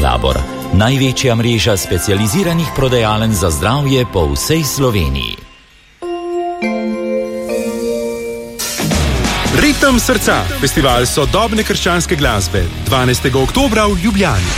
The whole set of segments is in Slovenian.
Labor, največja mreža specializiranih prodajaln za zdravje po vsej Sloveniji. Ritem srca, festival sodobne krščanske glasbe, 12. oktobra v Ljubljani.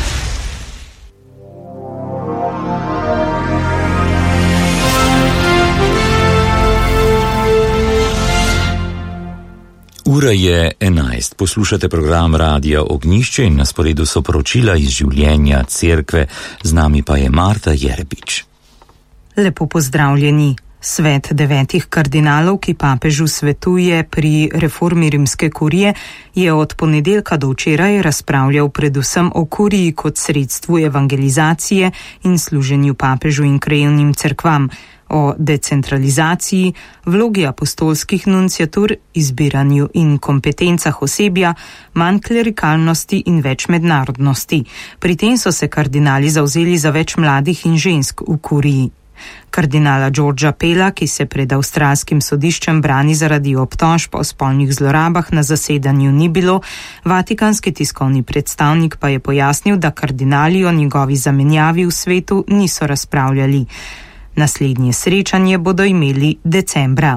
Ura je 11. Poslušate program Radia Ognjišče in na sporedu so poročila iz življenja cerkve. Z nami pa je Marta Jerebič. Lepo pozdravljeni. Svet 9 kardinalov, ki papežu svetuje pri reformi rimske kurije, je od ponedeljka do včeraj razpravljal predvsem o kuriji kot sredstvu evangelizacije in služenju papežu in krajevnim cerkvam, o decentralizaciji, vlogi apostolskih nunciatur, izbiranju in kompetencah osebja, manj klerikalnosti in več mednarodnosti. Pri tem so se kardinali zavzeli za več mladih in žensk v kuriji. Kardinala Georgea Pella, ki se pred avstralskim sodiščem brani zaradi obtožb o spolnih zlorabah, na zasedanju ni bilo, vatikanski tiskovni predstavnik pa je pojasnil, da kardinali o njegovi zamenjavi v svetu niso razpravljali. Naslednje srečanje bodo imeli decembra.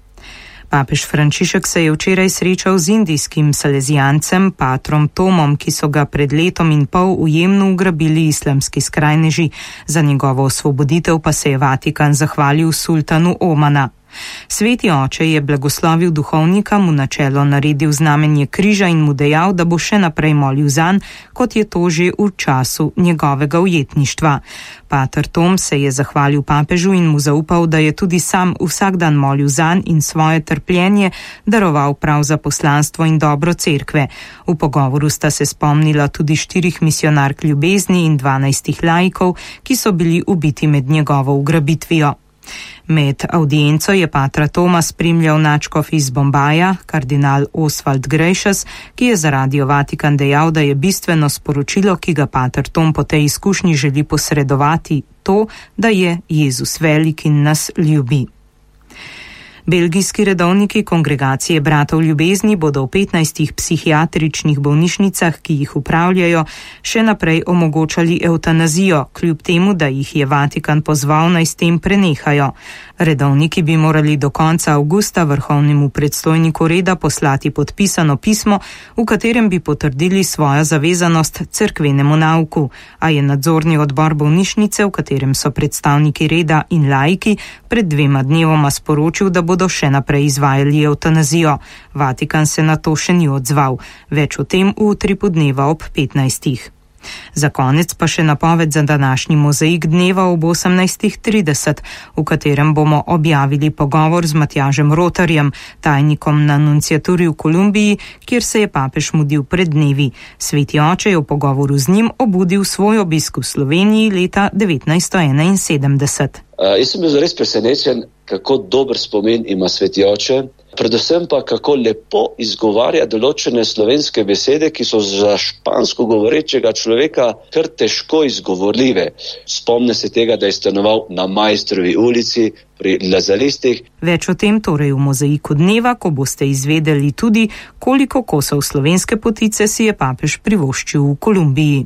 Papež Frančišek se je včeraj srečal z indijskim salezijancem patrom Tomom, ki so ga pred letom in pol v Jemnu ugrabili islamski skrajneži. Za njegovo osvoboditev pa se je Vatikan zahvalil sultanu Omana. Sveti oče je blagoslovil duhovnika, mu na čelo naredil znamenje križa in mu dejal, da bo še naprej molil zanj, kot je to že v času njegovega ujetništva. Pater Tom se je zahvalil papežu in mu zaupal, da je tudi sam vsak dan molil zanj in svoje trpljenje daroval prav za poslanstvo in dobro cerkve. V pogovoru sta se spomnila tudi 4 misionark ljubezni in 12 laikov, ki so bili ubiti med njegovo ugrabitvijo. Med audienco je patra Toma spremljal nadškof iz Bombaja, kardinal Oswald Gracious, ki je za Radio Vatikan dejal, da je bistveno sporočilo, ki ga pater Tom po tej izkušnji želi posredovati, to, da je Jezus velik in nas ljubi. Belgijski redovniki kongregacije bratov ljubezni bodo v 15 psihiatričnih bolnišnicah, ki jih upravljajo, še naprej omogočali evtanazijo, kljub temu, da jih je Vatikan pozval, naj s tem prenehajo. Redovniki bi morali do konca avgusta vrhovnemu predstojniku reda poslati podpisano pismo, v katerem bi potrdili svojo zavezanost cerkvenemu nauku, a je nadzorni odbor bolnišnice, v katerem so predstavniki reda in laiki, pred 2 dnevoma sporočil, da bodo še naprej izvajali evtanazijo. Vatikan se na to še ni odzval. Več o tem v utripu dneva ob 15. Za konec pa še napoved za današnji mozaik dneva ob 18:30, v katerem bomo objavili pogovor z Matjažem Rotarjem, tajnikom na nunciaturi v Kolumbiji, kjer se je papež mudil pred dnevi. Sveti oče je v pogovoru z njim obudil svoj obisk v Sloveniji leta 1971. Jaz sem bil zares presenečen, kako dober spomin ima sveti oče, predvsem pa kako lepo izgovarja določene slovenske besede, ki so za špansko govorečega človeka kar težko izgovorljive. Spomne se tega, da je stanoval na Majstrovi ulici pri Lazaristih. Več o tem torej v mozaiku dneva, ko boste izvedeli tudi, koliko kosov slovenske potice si je papež privoščil v Kolumbiji.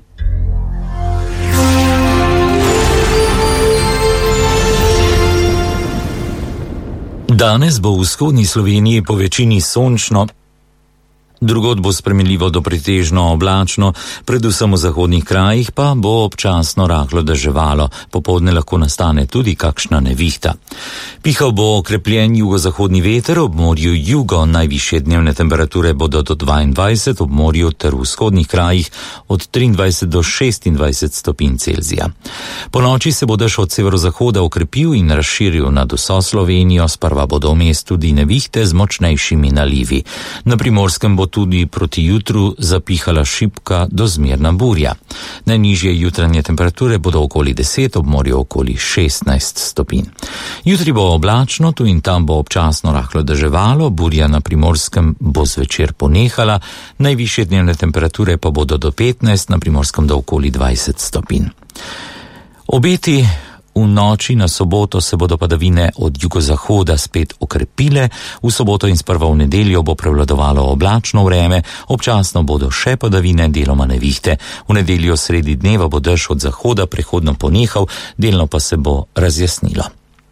Danes bo v vzhodni Sloveniji po večini sončno, drugod bo spremenljivo do pretežno oblačno, predvsem v zahodnih krajih pa bo občasno rahlo deževalo, popoldne lahko nastane tudi kakšna nevihta. Pihal bo okrepljen jugozahodni veter, ob morju jugo najvišje dnevne temperature bodo do 22, ob morju ter v vzhodnih krajih od 23 do 26 stopinj Celzija. Po noči se bo dež od severozahoda okrepil in razširil nad vso Slovenijo, sprva bodo vmes tudi nevihte z močnejšimi nalivi. Na Primorskem bo tudi proti jutru zapihala šibka do zmerna burja. Najnižje jutranje temperature bodo okoli 10, ob morju okoli 16 stopinj. Jutri bo oblačno, tu in tam bo občasno rahlo deževalo, burja na Primorskem bo zvečer ponehala, najvišje dnevne temperature pa bodo do 15, na Primorskem do okoli 20 stopinj. Obeti V noči na soboto se bodo padavine od jugozahoda spet okrepile, v soboto in sprva v nedeljo bo prevladovalo oblačno vreme, občasno bodo še padavine, deloma nevihte. V nedeljo sredi dneva bo dež od zahoda prehodno ponehal, delno pa se bo razjasnilo.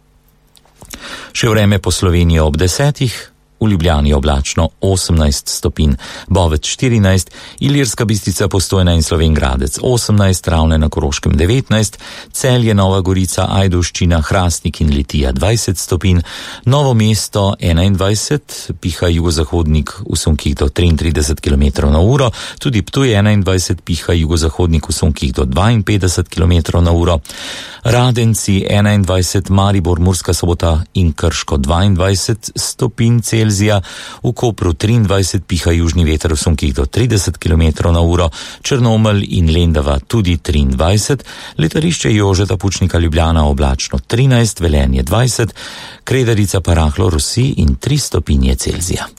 Še vreme po Sloveniji ob 10. V Ljubljani oblačno 18 stopinj, Bovec 14, Ilirska Bistrica, Postojna in Slovenj Gradec 18, Ravne na Koroškem 19, Celje, Nova Gorica, Ajdovščina, Hrastnik in Litija 20 stopinj, Novo mesto 21, piha jugozahodnik v sunkih do 33 km/h, tudi Ptuj 21, piha jugozahodnik v sunkih do 52 km/h, Radenci 21, Maribor, Murska Sobota in Krško 22 stopinj Celzija, v Kopru 23, piha južni veter v sunkih do 30 km/h, Črnomelj in Lendava tudi 23, letališče Jožeta Pučnika Ljubljana oblačno 13, Velenje 20, Kredarica pa rahlo rosi in 3 stopinje Celzija.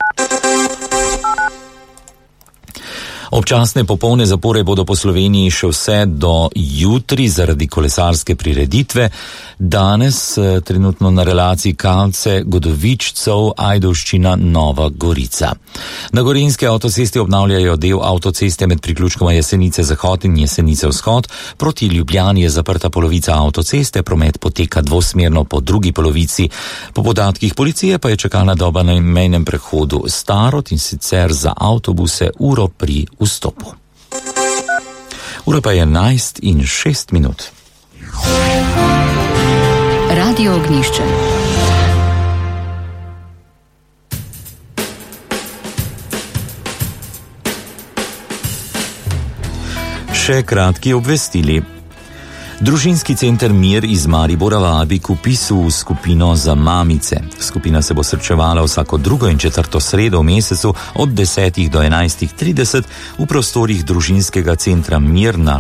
Občasne popolne zapore bodo po Sloveniji še vse do jutri zaradi kolesarske prireditve. Danes trenutno na relaciji Kalce-Godovičcev, Ajdovščina, Nova Gorica. Na gorenjski avtocesti obnavljajo del avtoceste med priključkoma Jesenice-Zahod in Jesenice-Vzhod. Proti Ljubljani je zaprta polovica avtoceste, promet poteka dvosmerno po drugi polovici. Po podatkih policije pa je čakalna doba na mejnem prehodu Starod, in sicer za avtobuse uro pri vstopu. Ura pa je 11:06. Radio Ognjišče. Še kratki obvestili. Družinski center Mir iz Maribora vabi k vpisu v skupino za mamice. Skupina se bo srečevala vsako drugo in četrto sredo v mesecu od 10 do 11:30 v prostorih družinskega centra Mir na